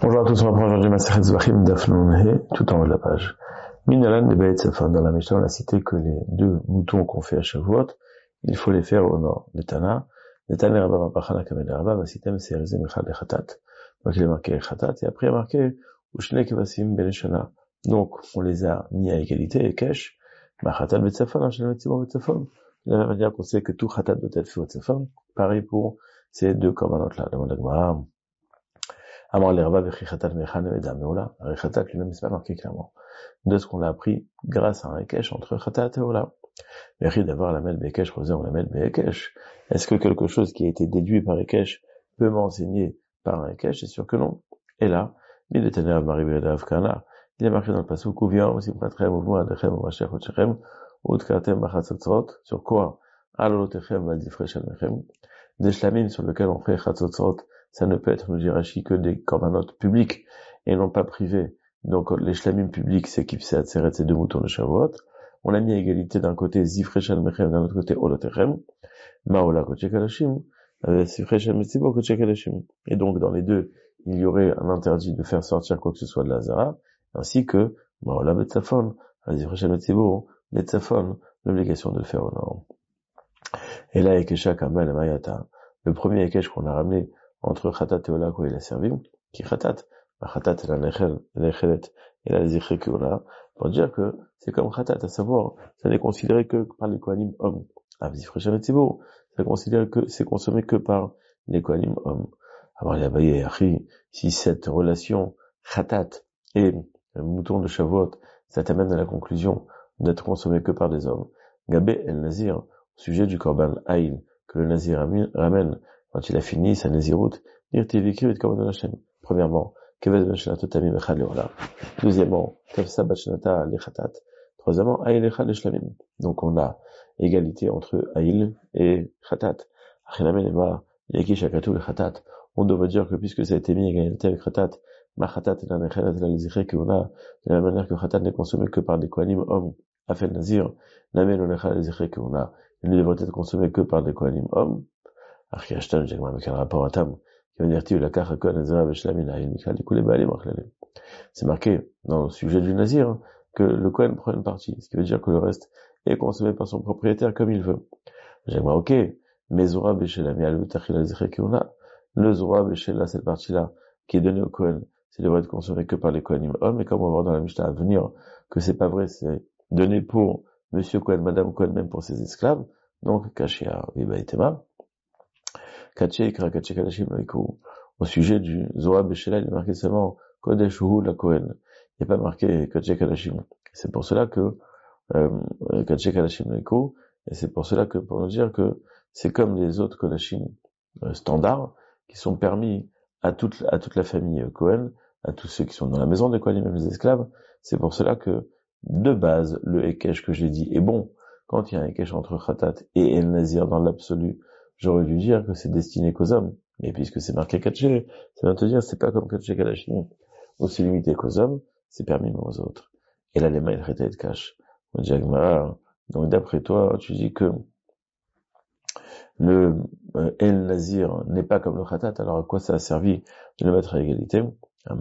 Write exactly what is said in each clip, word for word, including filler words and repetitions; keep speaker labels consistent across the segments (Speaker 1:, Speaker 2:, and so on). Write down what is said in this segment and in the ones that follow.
Speaker 1: Bonjour à tous, on reprend aujourd'hui Masechet Zvachim Daf Nun He, tout en haut de la page. Minalan de Beit Safan, dans la Mishnah, on a cité que les deux moutons qu'on fait à Shavuot, il faut les faire au nord. Le Tana, le Tana Rabba Mapachana Kamed Rabba, Vasitem Serizim Echad Echatat. Donc il est marqué Echatat, et après il est marqué Ushne Kevasim Beneshana. Donc on les a mis à égalité, et Kesh, Machatat Beit Safan, Anshel Metzibor Beit Safan. De la même manière qu'on sait que tout Chatat doit être fait au Safan, pareil pour ces deux commandants-là. Demande la Gemara. Amar l'Erva v'chi chatat mechan edam meola. Chatat lui-même c'est pas marqué clairement. De ce qu'on l'a appris grâce à un ekesh entre chatat et ola. V'chi d'avoir la mel bekesh rosé on la mel bekesh. Est-ce que quelque chose qui a été déduit par ekesh peut m'enseigner par un ekesh? C'est sûr que non. Et là, il est énervé Marie Beredav Kana. Il est marqué dans le passage où vient aussi pratrem mouvement adechem ou machech ou tchechem ou tkatem bachatzotzot. Sur quoi? Alolotechem valdifre shalmechem. Des shlamim sur lesquels on fait chatzotzot. Ça ne peut être, nous dit Rashi, que des corbanotes publics et non pas privés. Donc, les shlamim publics, c'est Kipsé Atzeret, ces deux moutons de Shavuot. On a mis à égalité d'un côté Zifre Shalmechem, d'un autre côté Olotechem. Maola Koche Kalashim, Zifre Shalmetzibor Koche Kalashim. Et donc, dans les deux, il y aurait un interdit de faire sortir quoi que ce soit de la Zara, ainsi que Maola Betzafon, Zifre Shalmetzibor, Betzafon, l'obligation de le faire au nord. Et là, Ekesha Kamal et Mayata, le premier Ekesh qu'on a ramené entre Khatat et Ola, quoi il a servi, qui Khatat, bah Khatat et la Nechel, l'Echelet, et la Zichre que Ola, pour dire que c'est comme Khatat, à savoir, ça n'est considéré que par les Kohanim hommes. Ah, Zifre Shalmetzibor, c'est considéré que, c'est consommé que par les Kohanim hommes. Alors, il y a Baye et Achi, si cette relation Khatat et le mouton de Shavuot, ça t'amène à la conclusion d'être consommé que par des hommes. Gabé el Nazir, au sujet du Korban Aïl, que le Nazir ramène, quand il a fini sa Nézirut, premièrement, deuxièmement, troisièmement, donc on a égalité entre Aïl et Khatat. On devrait dire que puisque ça a été mis à égalité avec Khatat, ma Khatat est la de la même manière que Khatat n'est consommé que par des Kohanim hommes, Afel Nazir, il ne devrait être consommé que par des Kohanim hommes. Archiashtan, j'ai avec un rapport à Tam, qui va dire, la kar hakon azra veshlamina, il mikal les baalim achlale. C'est marqué dans le sujet du Nazir, hein, que le Kohen prend une partie, ce qui veut dire que le reste est consommé par son propriétaire comme il veut. J'ai dit, ok, mais Zora Beshela, mais Alou Tachila Zikhe Kiona, le Zora Beshela, cette partie-là, qui est donnée au Kohen, c'est devrait être consommé que par les Kohanim hommes, et comme on va voir dans la Mishnah à venir, que c'est pas vrai, c'est donné pour Monsieur Kohen, Madame Kohen, même pour ses esclaves, donc, Kashia, Viba Itema. Au sujet du Zohar Beshela, il est marqué seulement Kodesh Hu la Kohen. Il n'y a pas marqué Kaché Kalashim. C'est pour cela que Kaché Kalashim Leiko, et c'est pour cela que, pour nous dire que c'est comme les autres Kodashim euh, standards, qui sont permis à toute, à toute la famille euh, Kohen, à tous ceux qui sont dans la maison des Kohanim, même les esclaves. C'est pour cela que, de base, le Ekesh que j'ai dit est bon. Quand il y a un Ekesh entre Khatat et El Nazir dans l'absolu, j'aurais dû dire que c'est destiné qu'aux hommes. Mais puisque c'est marqué Kaché, ça veut te dire c'est pas comme Kaché Kalashim, où c'est limité qu'aux hommes, c'est permis aux autres. Et là, les mains, ils de cash. Donc d'après toi, tu dis que le euh, El Nazir n'est pas comme le Khatat, alors à quoi ça a servi de le mettre à égalité? Un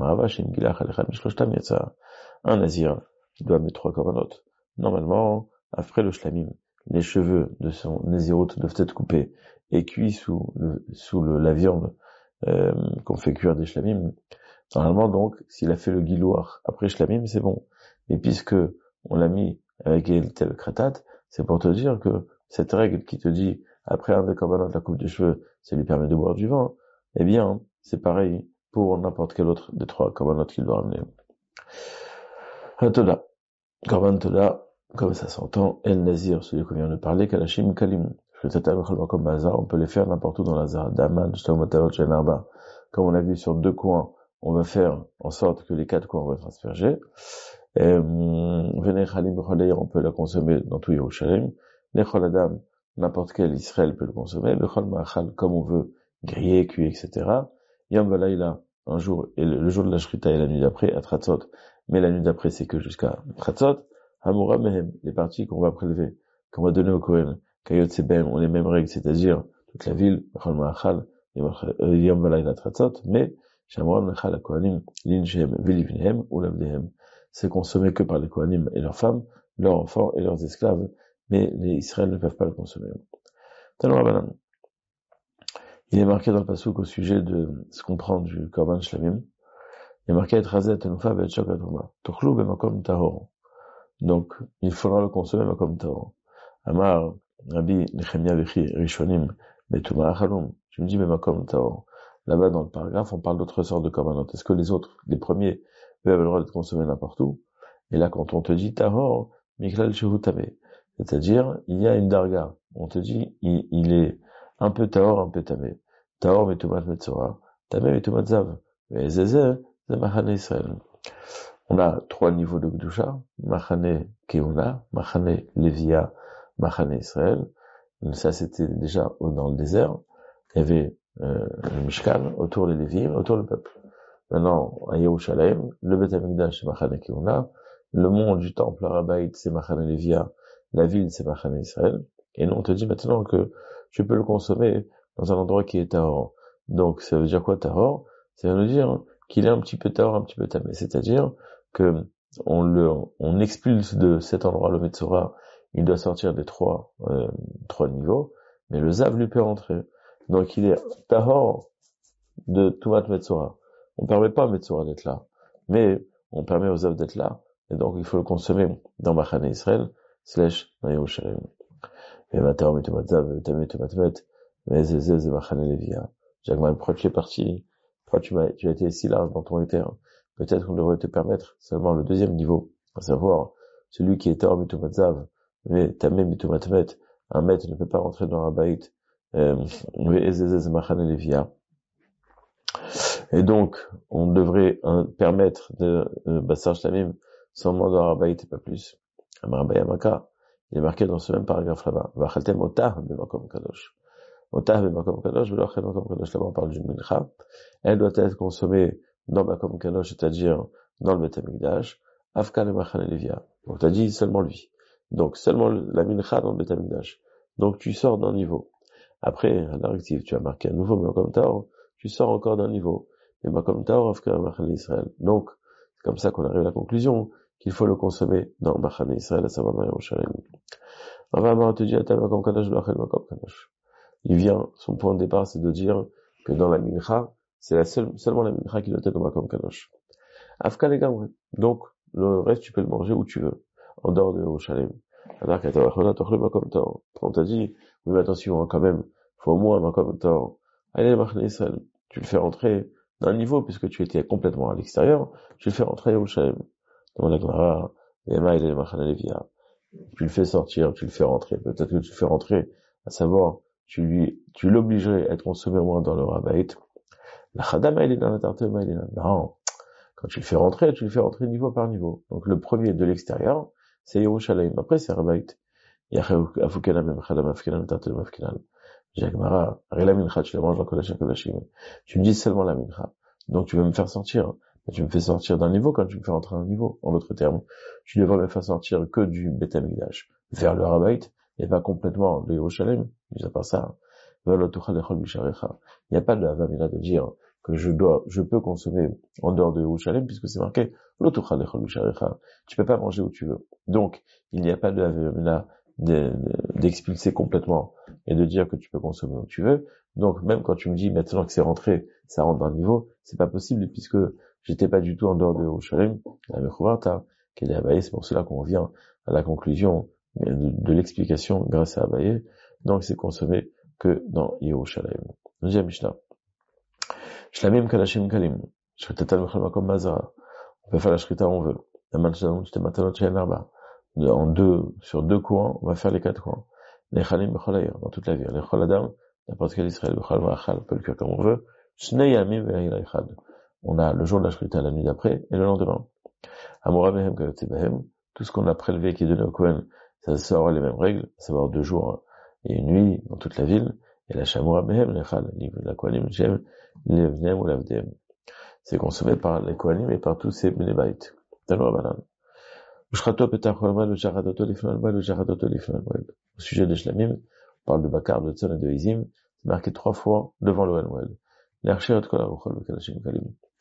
Speaker 1: Nazir, il doit mettre trois corbanotes. Normalement, après le Shlamim, les cheveux de son Nézirut doivent être coupés et cuits sous le, sous le, la viande euh, qu'on fait cuire des shlamim. Normalement, donc, s'il a fait le gilouar après shlamim, c'est bon. Mais puisque on l'a mis avec égalité avec Khatat, c'est pour te dire que cette règle qui te dit après un des corbanotes de la coupe de cheveux, ça lui permet de boire du vin, eh bien, c'est pareil pour n'importe quel autre des trois corbanotes qu'il doit ramener. Toda. Korban Toda, comme ça s'entend, El Nazir, celui qu'on vient de parler, Kalashim Kalim. On peut les faire n'importe où dans la Zara. Daman, comme on a vu sur deux coins, on va faire en sorte que les quatre coins vont être aspergés. On peut la consommer dans tout Yerushalayim. Lechol Adam, n'importe quel Israël peut le consommer. Lechol Ma'achal, comme on veut, griller, cuire, et cetera. Yom Valayla, un jour, et le, le jour de la Shrita et la nuit d'après, à Tratzot. Mais la nuit d'après, c'est que jusqu'à Tratzot. Hamura Mehem, les parties qu'on va prélever, qu'on va donner au Kohen. Kayot Seben ont les mêmes règles, c'est-à-dire toute la ville, Yom Valayla Tratzot, mais Shamron Nechal Kohanim, Linshem, Velivnehem, ou Lavdehem. C'est consommé que par les Kohanim et leurs femmes, leurs enfants et leurs esclaves, mais les Israël ne peuvent pas le consommer. Tellement Rabbanan. Il est marqué dans le pasuk au sujet de ce qu'on prend du Korban Shlamim. Il est marqué Etrazet Tenufa Ve'et Shok Atuma. Tochlu B'makom Tahor. Donc, il faudra le consommer Makom Tahor. Amar, Rabbi Nechemia Vechi Rishonim, Betuma Achalum. Tu me dis B'makom Tahor. Là-bas, dans le paragraphe, on parle d'autres sortes de korbanot. Est-ce que les autres, les premiers, eux, avaient le droit d'être consommés n'importe où? Et là, quand on te dit Tahor, Miklal Shehu Tameh. C'est-à-dire, il y a une darga. On te dit, il, il est un peu Tahor, un peu Tameh. Tahor Mitumat Metzora, Tameh Mitumat Zav. Et Zezeh, c'est Machane Israël. On a trois niveaux de Gdusha, Machane Keuna, Machane Levia, Machane Israël. Ça, c'était déjà dans le désert. Il y avait euh, le Mishkan, autour des Lévim, autour du peuple. Maintenant, à Yerushalayim, le Beth Amikdash, c'est Machane Keuna. Le monde du temple, Arabaït, c'est Machane Levia. La ville, c'est Machane Israël. Et nous, on te dit maintenant que tu peux le consommer dans un endroit qui est Tahor. Donc, ça veut dire quoi, Tahor? Ça veut dire qu'il est un petit peu Tahor, un petit peu Tamé. C'est-à-dire que on le, on expulse de cet endroit le Metzora. Il doit sortir des trois, euh, trois niveaux. Mais le Zav lui peut rentrer. Donc, il est Tahor de Tumat Metzora. On permet pas à Metzora d'être là. Mais, on permet au Zav d'être là. Et donc, il faut le consommer dans Machane Israël, slash, dans Yerushalayim. Et maintenant, Mitumat Zav, Tamé, Tumat Met, mais Zezé, c'est Machane Levia. Jacques, pourquoi tu es parti? Pourquoi tu m'as, tu as été si large dans ton éther? Peut-être qu'on devrait te permettre seulement le deuxième niveau, à savoir, celui qui est Tahor Mitumat Zav, mais Tamé, Mitumat Met, un maître ne peut pas rentrer dans Rabaït, euh, mais Zezé, c'est Machane Levia. Et donc, on devrait hein, permettre de euh, Bassar Shlamim seulement dans Rabaït et pas plus. Amar Bayamaka, il est marqué dans ce même paragraphe là-bas. Vachaltem otah b'makom kadosh. Otah b'makom kadosh, v'lochel makom kadosh. Là-bas, on parle d'une mincha. Elle doit être consommée dans makom kadosh, c'est-à-dire dans le Beth Amikdash. Afka le machane levia. Donc, t'as dit seulement lui. Donc, seulement la mincha dans le Beth Amikdash. Donc, tu sors d'un niveau. Après, à la rective, tu as marqué un nouveau makom tahor. Tu sors encore d'un niveau. Mais makom tahor, afka machane Israël. Donc, c'est comme ça qu'on arrive à la conclusion qu'il faut le consommer dans Machane Israël, à savoir dans Yerushalayim. Rava te dit, il vient, son point de départ, c'est de dire que dans la mincha, c'est la seule, seulement la mincha qui doit être dans Makom Kadosh. Afka les gamres. Donc, le reste, tu peux le manger où tu veux, en dehors de Yerushalayim. Alors, on t'a dit, oui, mais attention, quand même, faut au moins un Makom Tahor. Allez, Machane Israël. Tu le fais rentrer d'un niveau, puisque tu étais complètement à l'extérieur, tu le fais rentrer à Yerushalayim. Dans la Gemara, Ema il est Machane Levia. Tu le fais sortir, tu le fais rentrer. Peut-être que tu le fais rentrer, à savoir, tu lui, tu l'obligerais à être consommé au moins dans le Rabaït. La Chadama, il est dans la Tartema, il est là. Non. Quand tu le fais rentrer, tu le fais rentrer niveau par niveau. Donc, le premier de l'extérieur, c'est Yerushalayim. Après, c'est Rabaït. Afukena même Chadama, Afukena, Tartema, Afukena. Jacmara, Rela Mincha, tu la manges dans Kodesh HaKodashim. Tu me dis seulement la Mincha. Donc, tu veux me faire sortir. Tu me fais sortir d'un niveau quand tu me fais rentrer d'un niveau. En d'autres termes, tu devrais me faire sortir que du Beth Amikdash vers le Rabaït et pas complètement de Yerushalayim. Mis à part ça, il n'y a pas de Havamina de dire que je dois, je peux consommer en dehors de Yerushalayim puisque c'est marqué l'Otucha lechol b'sharecha. Tu peux pas manger où tu veux. Donc, il n'y a pas de Havamina d'expulser complètement et de dire que tu peux consommer où tu veux. Donc, même quand tu me dis maintenant que c'est rentré, ça rentre dans le niveau, c'est pas possible puisque j'étais pas du tout en dehors de Yerushalayim, la Mechouvarta, qui est Abaye, c'est pour cela qu'on vient à la conclusion de, de l'explication grâce à Abaye. Donc c'est consommé que dans Yerushalayim. Deuxième Mishnah. Shlamim kalashim kalim. Shritatal mechal makom mazara. On peut faire la shrita où on veut. La manchadon, c'était matanot shayen arba. En deux, sur deux coins, on va faire les quatre coins. Les chalim bechol ayer, dans toute la vie. Les chol adam, n'importe quel Israël, bechol ma'achal, on peut le cuire comme on veut. Shnei yamim ve'ayla echad. On a le jour de la shrita, la nuit d'après, et le lendemain. Amora mehem kayotze behem. Tout ce qu'on a prélevé qui est donné au Kohen, ça sort les mêmes règles, à savoir deux jours et une nuit dans toute la ville. Et la shamura mehem lechal, la kohanim jem, levnem ou lavdem. C'est consommé par les kohanim et par tous ces bénébaïtes. Tano abanan. Ushrato petach olma le jaradoto lifnal moed, le jaradoto lifnal moed. Au sujet de Shlamim, on parle de Bakar, de Tzon et de Izim. C'est marqué trois fois devant le Moed. L'archer et Kolaruchol, le Kalashim Kalim.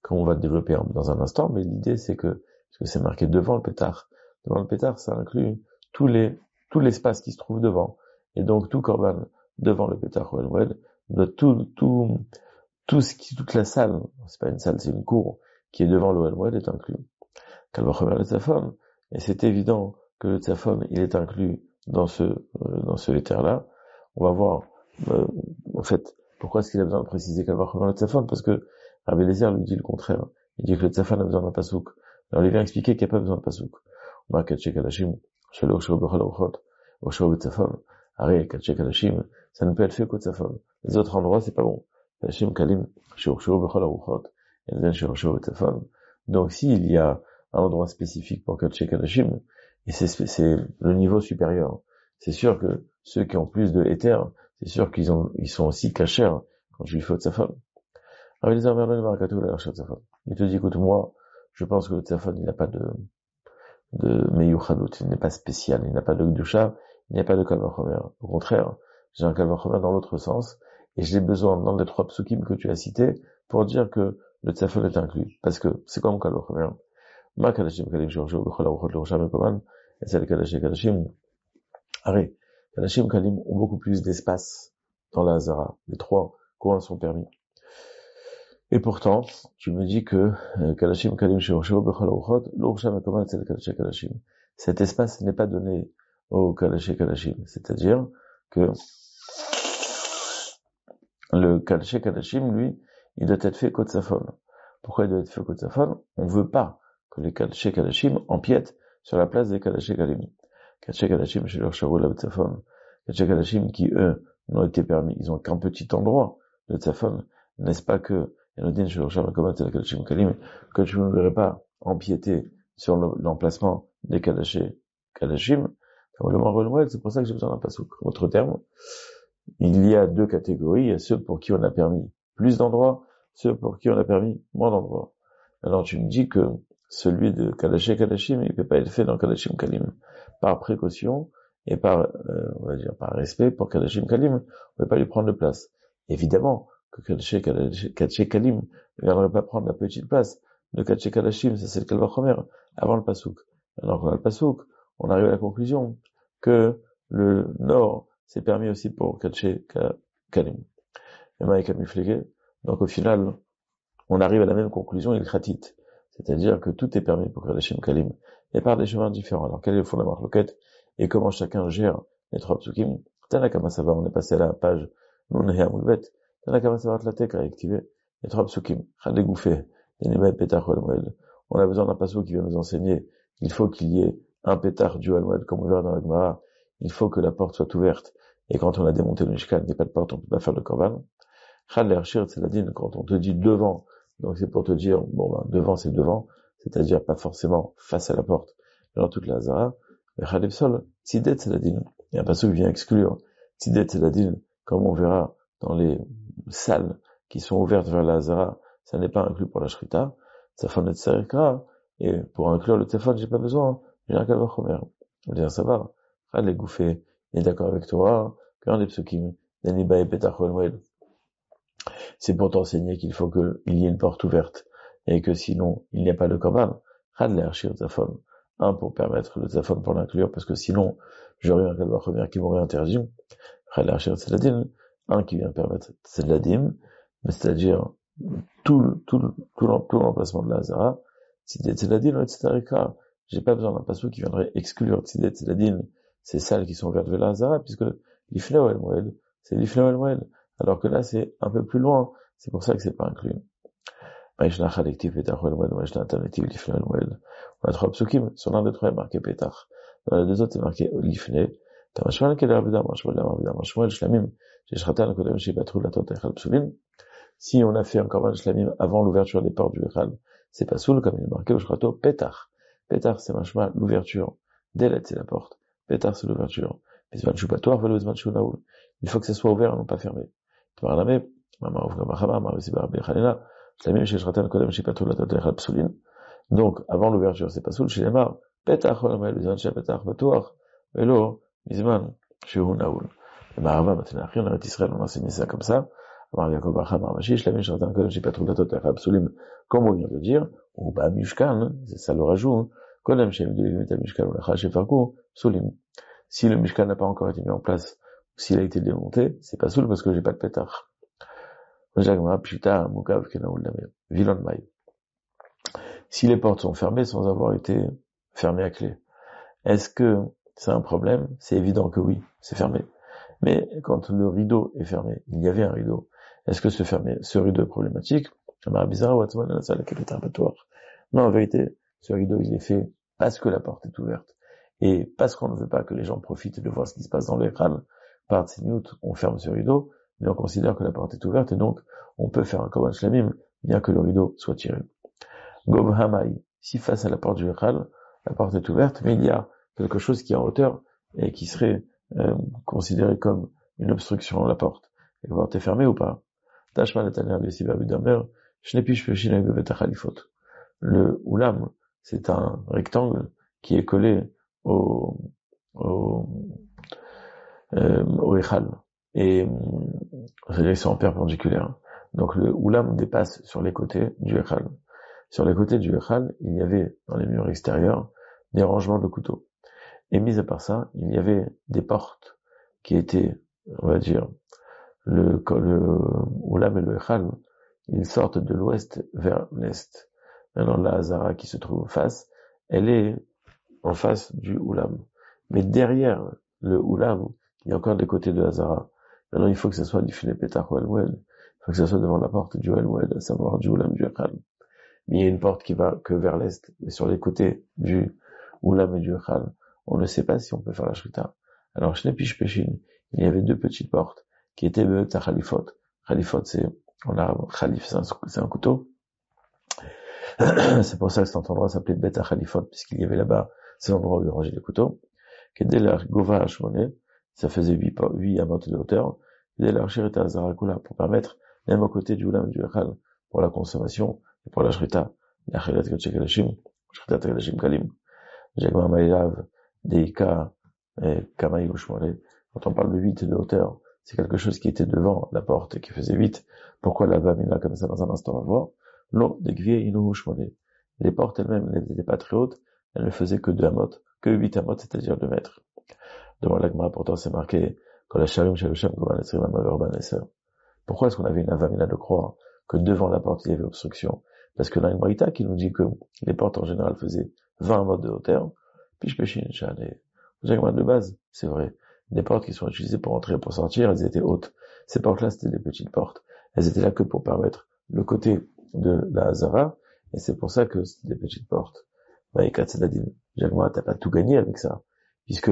Speaker 1: comme on va le développer dans un instant, mais l'idée c'est que, parce que c'est marqué devant le pétard, devant le pétard, ça inclut tous les, tout l'espace qui se trouve devant. Et donc, tout korban devant le pétard Ohel Moed, tout, tout, tout ce qui, toute la salle, c'est pas une salle, c'est une cour, qui est devant l'Ohel Moed est inclus. Kalvachomer le tzafon, et c'est évident que le tzafon, il est inclus dans ce, euh, dans ce éther-là. On va voir, euh, en fait, pourquoi est-ce qu'il a besoin de préciser Kalvachomer le tzafon? Parce que Rabbi Eliezer lui dit le contraire. Il dit que le tzafon a besoin d'un pasouk. Alors il vient expliquer qu'il n'y a pas besoin de pasouk. On va katché kadashim, shelo shelo bechol aruchot, ou shelo betzafon. Arrête, katché kadashim, ça ne peut être fait qu'au tzafon. Les autres endroits, c'est pas bon. Kadashim kalim, shelo shelo bechol aruchot, et then shelo shelo betzafon. Donc s'il y a un endroit spécifique pour katché kadashim, et c'est, c'est le niveau supérieur. C'est sûr que ceux qui ont plus de éther, c'est sûr qu'ils ont, ils sont aussi cachers quand je lui fais au tzafon. Il te dit, écoute, moi, je pense que le tzafon, il n'a pas de, de meyuchadut, il n'est pas spécial, il n'a pas de gdusha, il n'y a pas de kalvachomer. Au contraire, j'ai un kalvachomer dans l'autre sens, et j'ai besoin, dans les trois psukim que tu as cités, pour dire que le tzafon est inclus. Parce que c'est comme kalvachomer. Ma kadashim kalim shorjo b'chol aruchot l'orusha mekoman, et c'est le kadashim kadashim. Arrête, kadashim kalim ont beaucoup plus d'espace dans la hazara. Les trois coins sont permis. Et pourtant, tu me dis que Kalashim Kalim Sheo Bechol Aruchot, l'Urusha Mekoman c'est le Kalashim Kalashim. Cet espace n'est pas donné au Kalashim Kalashim. C'est-à-dire que le Kalashim Kalashim, lui, il doit être fait Kotsafon. Pourquoi il doit être fait Kotsafon? On veut pas que les Kalashim Kalashim empiètent sur la place des Kalashim Kalim. Kalashim Kalashim chez leur Shavu la Tzafon. Kalashim Kalashim qui, eux, n'ont été permis. Ils ont qu'un petit endroit de Tzafon. N'est-ce pas que que tu ne devrais pas empiéter sur l'emplacement des Kalashim Kalashim, c'est pour ça que j'ai besoin d'un pasouk. Autre terme, il y a deux catégories, il y a ceux pour qui on a permis plus d'endroits, ceux pour qui on a permis moins d'endroits. Alors tu me dis que celui de Kalashim Kalashim, il ne peut pas être fait dans Kalashim Kalim. Par précaution et par, euh, on va dire, par respect pour Kalashim Kalim, on ne peut pas lui prendre de place. Évidemment, que Katché Kalim ne viendrait pas prendre la petite place. Le Katché Kalashim, ça c'est le Kalvachomer, avant le Pasouk. Alors qu'on a le Pasouk, on arrive à la conclusion que le Nord, c'est permis aussi pour Katché Kalim. Donc au final, on arrive à la même conclusion, il Khatit. C'est-à-dire que tout est permis pour Kalashim Kalim, et par des chemins différents. Alors quel est le fond de la marloquette, et comment chacun gère les trois psukim? Tanakama ça va, on est passé à la page Nunhea Moulbet. On a besoin d'un pasouk qui va nous enseigner qu'il faut qu'il y ait un pétard du Al-Moed, comme on verra dans la Gemara. Il faut que la porte soit ouverte. Et quand on a démonté le Mishkan, il n'y a pas de porte, on ne peut pas faire le korban. Quand on te dit devant, donc c'est pour te dire, bon ben, devant c'est devant, c'est-à-dire pas forcément face à la porte, mais dans toute la Hazara. Il y a un pasouk qui vient exclure Tzidet Seladin, comme on verra dans les salles qui sont ouvertes vers la Hazara, ça n'est pas inclus pour la Shrita, Tzafon et Tzarikra, et pour inclure le Tzafon, j'ai pas besoin, j'ai un Kalvachomer. On va dire, ça va, Khal est gouffé, il est d'accord avec toi, qu'un des psukim, Daniba et Petach Moed. C'est pour t'enseigner qu'il faut qu'il y ait une porte ouverte, et que sinon, il n'y a pas de korban. Khal l'Archir Tzafon. Un, pour permettre le Tzafon pour l'inclure, parce que sinon, j'aurais un Kalvachomer qui m'aurait interdit. Khal l'Archir Tzeladin. Un qui vient permettre Tzeladim, c'est-à-dire tout, tout, tout, tout l'emplacement de la Hazara, Tzidet Tzeladin ou et cetera. J'ai pas besoin d'un pasouk qui viendrait exclure Tzidet Tzeladin, ces salles qui sont ouvertes vers la Hazara, puisque l'Ifna ou El-Moed, c'est l'Ifna ou El-Moed. Alors que là, c'est un peu plus loin, c'est pour ça que c'est pas inclus. Maïshna Khalektiv Petach ou El-Moed, Maïshna Alternative l'Ifna ou El-Moed. On a trois psukim, sur l'un des trois, il est marqué Petach. Dans les deux autres, c'est marqué l'Ifna. Si on a fait un korban shlamim avant l'ouverture des portes du Echal, c'est pas soul, comme il est marqué au shrato, pétar. Pétar, c'est machma, l'ouverture. Délet, c'est la porte. Pétar, c'est l'ouverture. Il faut que ça soit ouvert et non pas fermé. Donc, avant l'ouverture, c'est pas soul, chez les marres. Pétar, pétar, pétar, Vélo, Mizman, chez Hunaoul. Le Maharava, maintenant, on a Israël, on a enseigné ça comme ça. Amar Yaakov Acham Armashish, la même chose d'un Kodesh Shepatru Datot Absolum, comme on vient de dire, ou bah Mishkan, c'est ça le rajout, Kodem Shem Devimet Mishkan ou Lacha Shefarku, Solim. Si le Mishkan n'a pas encore été mis en place, s'il a été démonté, c'est pas soul parce que j'ai pas de pétard. Jagma, Pshita, Mukav, Kenaoul Damer, Vilon Maï. Si les portes sont fermées sans avoir été fermées à clé, est-ce que c'est un problème? C'est évident que oui, c'est fermé. Mais quand le rideau est fermé, il y avait un rideau, est-ce que ce fermé, ce rideau est problématique? Non, en vérité, ce rideau, il est fait parce que la porte est ouverte. Et parce qu'on ne veut pas que les gens profitent de voir ce qui se passe dans l'écran, par Tzniut, on ferme ce rideau, mais on considère que la porte est ouverte, et donc, on peut faire un Korban Shlamim, bien que le rideau soit tiré. Gob Hamai, si face à la porte du Echal, la porte est ouverte, mais il y a quelque chose qui est en hauteur, et qui serait euh, considéré comme une obstruction à la porte. Et la porte est fermée ou pas? Tashma Netaner Bessiba Bidamer, Shnepish Peshin Bevet Khalifot. Le Oulam, c'est un rectangle qui est collé au, au, euh, au Echal. Et, c'est-à-dire qu'ils sont perpendiculaires. Donc le Oulam dépasse sur les côtés du Echal. Sur les côtés du Echal, il y avait, dans les murs extérieurs, des rangements de couteaux. Et mis à part ça, il y avait des portes qui étaient, on va dire, le, le Oulam et le Echal, ils sortent de l'ouest vers l'est. Maintenant, la Hazara qui se trouve en face, elle est en face du Oulam. Mais derrière le Oulam, il y a encore des côtés de Hazara. Maintenant, il faut que ce soit du Filet Petach ou El-Moued. Il faut que ce soit devant la porte du El-Moued, à savoir du Oulam du Echal. Mais il y a une porte qui va que vers l'est, mais sur les côtés du Oulam et du Echal. On ne sait pas si on peut faire la Shrita. Alors, Shnepish Peshin, il y avait deux petites portes qui étaient de Khalifot. Khalifot, c'est, en arabe, Khalif, c'est un, c'est un couteau. C'est pour ça que cet endroit s'appelait Bet Khalifot, puisqu'il y avait là-bas, c'est l'endroit où il rangeait les couteaux. Kedel Gova Hashmoné, ça faisait huit, huit amotes de hauteur. Kedel Arshirita Zarakula, pour permettre, même aux côtés du Oulam et du Echal, pour la consommation, et pour la Shrita, la Chilat Kachek Elashim, Shrita Elashim Kalim, Jagma Maïlav, Deika, Kamaï Ushmole. Quand on parle de huit de hauteur, c'est quelque chose qui était devant la porte et qui faisait huit. Pourquoi la vamina comme ça dans un instant on va voir? L'eau de Gvier Inu Ushmole. Les portes elles-mêmes n'étaient pas très hautes, elles ne faisaient que deux amotes, que huit amotes, c'est-à-dire deux mètres. Devant l'Agma, pourtant c'est marqué, quand la Shalim Shalushem, pourquoi est-ce qu'on avait une avamina de croire que devant la porte il y avait obstruction? Parce que dans une Brita qui nous dit que les portes en général faisaient vingt amotes de hauteur, puis je péchine, j'allais. De base, c'est vrai. Des portes qui sont utilisées pour entrer et pour sortir, elles étaient hautes. Ces portes-là, c'était des petites portes. Elles étaient là que pour permettre le côté de la Hazara, et c'est pour ça que c'était des petites portes. Bah, Ekat Sedadim, Jagma, t'as pas tout gagné avec ça, puisque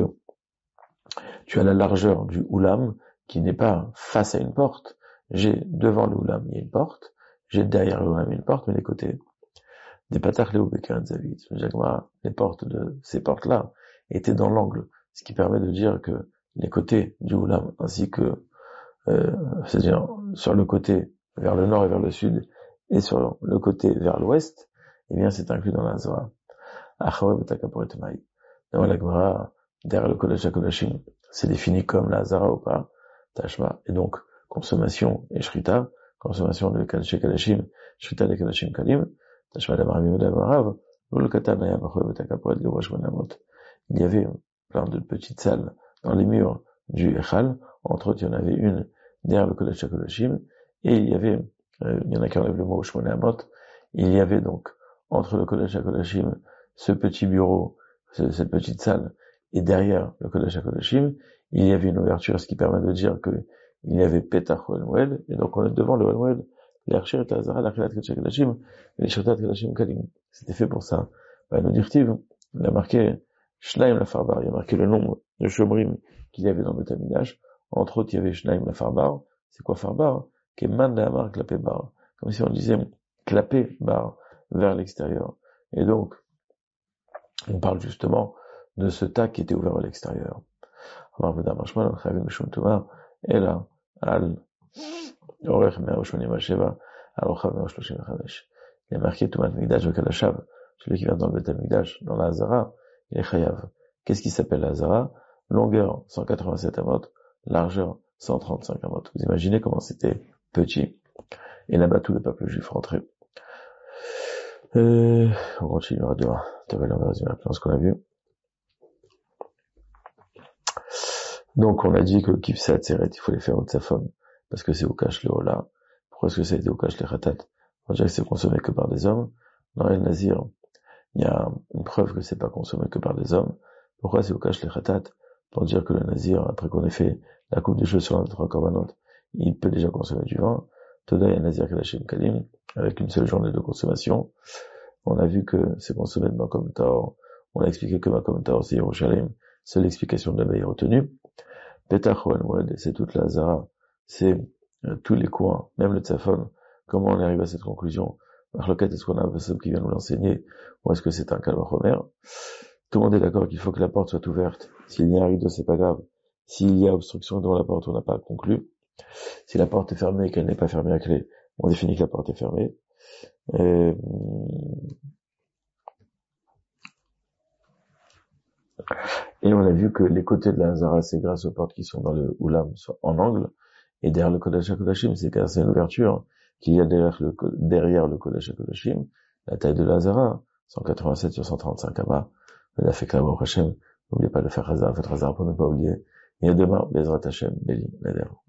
Speaker 1: tu as la largeur du Oulam, qui n'est pas face à une porte. J'ai devant le Oulam, il y a une porte. J'ai derrière le Oulam, une porte, mais les côtés. Des patach léo bekan zavid. Jagma, les portes de ces portes-là étaient dans l'angle, ce qui permet de dire que les côtés du Oulam, ainsi que, euh, c'est-à-dire sur le côté vers le nord et vers le sud, et sur le côté vers l'ouest, eh bien, c'est inclus dans la Hazara. Achawe betakaporet mai. Dans la Gemara, derrière le Kodesh HaKodashim, c'est défini comme la Hazara ou pas, Tashma. Et donc, consommation et Shrita, consommation de Kodesh HaKodashim, Shrita de Kodashim Kalim, Tashma de Maravim de Marav, Lul Katanaya Achawe betakaporet Gavosh Manamot. Il y avait plein de petites salles dans les murs du Echal. Entre autres, il y en avait une derrière le Kodesh HaKodashim, et il y avait, euh, il y en a qui enlèvent le mot Shmona Amot, il y avait donc, entre le Kodesh HaKodashim, ce petit bureau, cette petite salle, et derrière le Kodesh HaKodashim, il y avait une ouverture, ce qui permet de dire que il y avait Petach ou El-Moed, et donc on est devant le El-Moed, l'Archer et l'Azara, l'Achilat Kodesh HaKodashim, et l'Ishratat Kodashim Kalim. C'était fait pour ça. Bah, nous dirtiv, il a marqué Shnaim la Farbar, il y a marqué le nombre de Shomrim qu'il y avait dans le Taminash. Entre autres, il y avait Shnaim la Farbar. C'est quoi Farbar? Qui est man la marque clapé bar. Comme si on disait clapé bar vers l'extérieur. Et donc, on parle justement de ce tas qui était ouvert à l'extérieur. Il y a marqué Tumat Migdash Vekalashav, celui qui vient dans le Beth Migdash, dans la Hazara, il est Chayav. Qu'est-ce qui s'appelle la Hazara? Longueur cent quatre-vingt-sept amot, largeur cent trente-cinq amot. Vous imaginez comment c'était petit. Et là-bas, tout le peuple juif rentrait. Euh, on continuera demain. Tu vas aller résumer ce qu'on a vu. Donc, on a dit que Kifsa Tseret, il faut les faire au Tzafon, parce que c'est au Kash le Ola. Pourquoi est-ce que ça a été au Kash le Khatat? On dirait que c'est consommé que par des hommes. Dans El Nazir, il y a une preuve que c'est pas consommé que par des hommes. Pourquoi c'est au Kash le Khatat? Pour dire que le Nazir, après qu'on ait fait la coupe des chaussures dans les trois corbanotes, il peut déjà consommer du vin. Toda, il y a un Nazir Kadashim Kalim, avec une seule journée de consommation. On a vu que c'est consommé de Makom Taor. On a expliqué que Makom Taor, c'est Yerushalem. Seule explication de la est retenue. Petach Moed, c'est toute la Zara, c'est euh, tous les coins, même le Tzafon. Comment on arrive à cette conclusion? Marloquette, est-ce qu'on a un personne qui vient nous l'enseigner, ou est-ce que c'est un Kalvachomer? Tout le monde est d'accord qu'il faut que la porte soit ouverte. S'il y a un rideau, c'est pas grave. S'il y a obstruction devant la porte, on n'a pas conclu. Si la porte est fermée et qu'elle n'est pas fermée à clé, on définit que la porte est fermée. Euh... Et on a vu que les côtés de la Hazara, c'est grâce aux portes qui sont dans le Oulam, soit en angle, et derrière le Kodesh HaKodashim, c'est grâce à une ouverture qu'il y a derrière le, derrière le Kodesh HaKodashim, la taille de la Hazara, cent quatre-vingt-sept sur cent trente-cinq amas. On a fait que la Baruch Hashem, n'oubliez pas de faire Hazara, faites Hazara pour ne pas oublier. Et à demain, Bezrat Hashem, Béli, Nader.